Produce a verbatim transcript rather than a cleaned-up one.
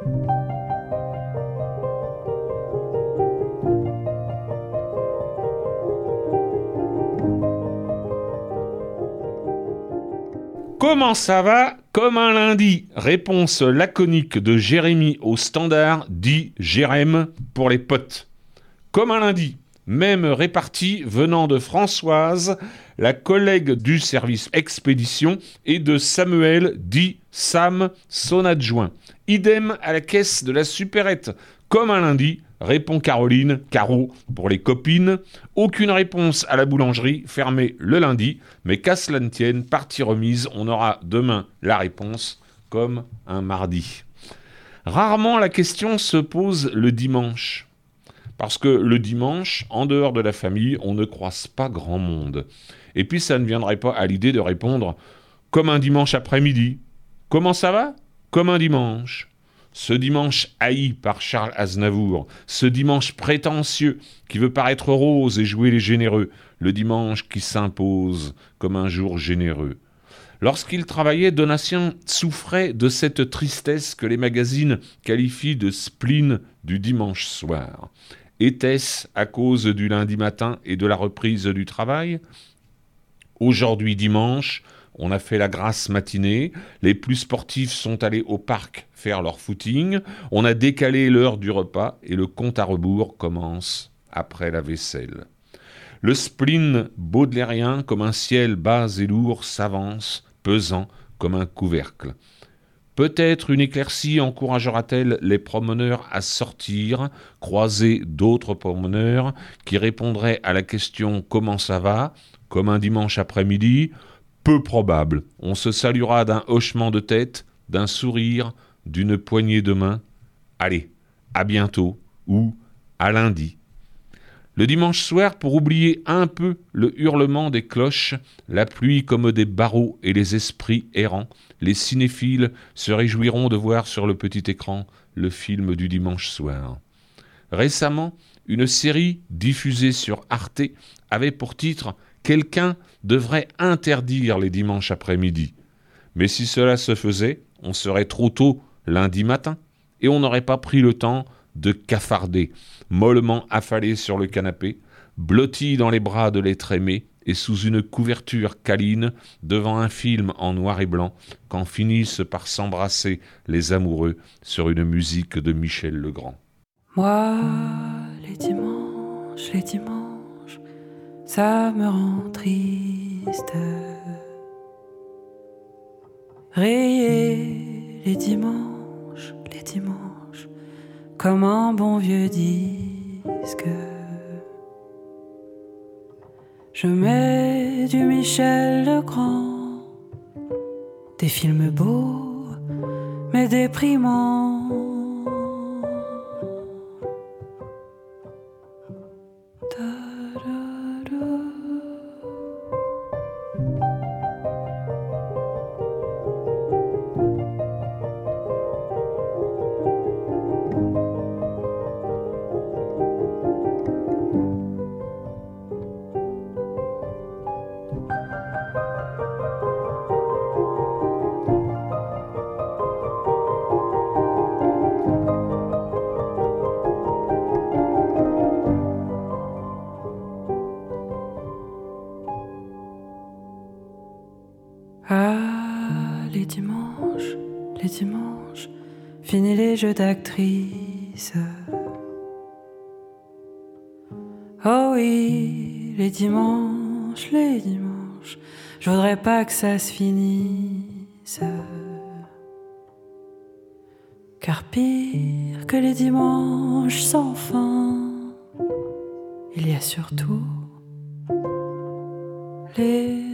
Comment ça va? Comme un lundi. Réponse laconique de Jérémy au standard, dit Jérém pour les potes. Comme un lundi. Même répartie venant de Françoise, la collègue du service expédition, et de Samuel, dit Sam, son adjoint. Idem à la caisse de la supérette. Comme un lundi, répond Caroline, Caro, pour les copines. Aucune réponse à la boulangerie, fermée le lundi. Mais qu'à cela ne tienne, partie remise, on aura demain la réponse, comme un mardi. Rarement la question se pose le dimanche. Parce que le dimanche, en dehors de la famille, on ne croise pas grand monde. Et puis ça ne viendrait pas à l'idée de répondre comme un dimanche après-midi. Comment ça va? Comme un dimanche. Ce dimanche haï par Charles Aznavour, ce dimanche prétentieux qui veut paraître rose et jouer les généreux, le dimanche qui s'impose comme un jour généreux. Lorsqu'il travaillait, Donatien souffrait de cette tristesse que les magazines qualifient de spleen du dimanche soir. Était-ce à cause du lundi matin et de la reprise du travail? Aujourd'hui dimanche, on a fait la grasse matinée, les plus sportifs sont allés au parc faire leur footing, on a décalé l'heure du repas et le compte à rebours commence après la vaisselle. Le spleen baudelairien, comme un ciel bas et lourd, s'avance, pesant comme un couvercle. Peut-être une éclaircie encouragera-t-elle les promeneurs à sortir, croiser d'autres promeneurs qui répondraient à la question « Comment ça va ?» comme un dimanche après-midi. Peu probable. On se saluera d'un hochement de tête, d'un sourire, d'une poignée de main. Allez, à bientôt ou à lundi. Le dimanche soir, pour oublier un peu le hurlement des cloches, la pluie comme des barreaux et les esprits errants, les cinéphiles se réjouiront de voir sur le petit écran le film du dimanche soir. Récemment, une série diffusée sur Arte avait pour titre « Quelqu'un devrait interdire les dimanches après-midi ». Mais si cela se faisait, on serait trop tôt lundi matin et on n'aurait pas pris le temps de cafarder, mollement affalé sur le canapé, blotti dans les bras de l'être aimé et sous une couverture câline devant un film en noir et blanc quand finissent par s'embrasser les amoureux sur une musique de Michel Legrand. Moi, les dimanches, les dimanches, ça me rend triste. Rayer les dimanches, les dimanches, comme un bon vieux disque. Je mets du Michel Legrand, des films beaux, mais déprimants. Ah, les dimanches, les dimanches, fini les jeux d'actrices. Oh oui, les dimanches, les dimanches, je voudrais pas que ça se finisse. Car pire que les dimanches sans fin, il y a surtout les